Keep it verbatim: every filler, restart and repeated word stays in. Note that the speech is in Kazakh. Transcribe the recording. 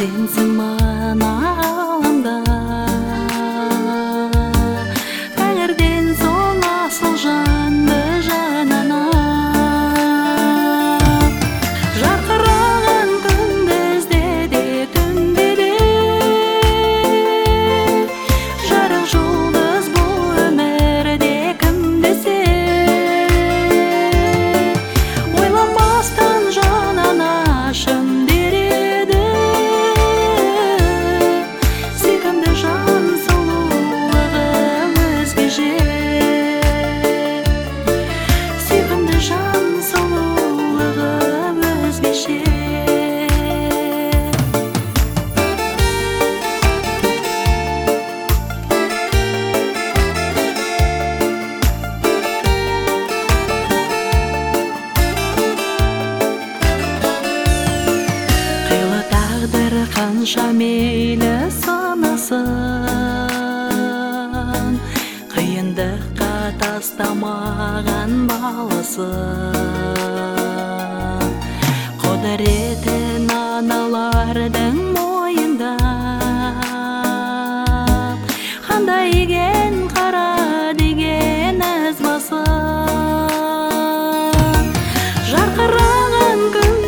сенсің манағанда тәңірден соң асыл жанды жанана жарқыраған күндізде де түнде де жарық жұлдыз бұл өмірде кім десе ойланбастан жанана шын береді сүйкімді жан сұлулығы өзгеше сүйкімді жан сұлулығы өзгеше қилы тағдыр қанша мейлі санасын қиындыққа тастамаған баласын құдіретін аналардың мойындап қандай екен қара деген із басын жарқыраған күн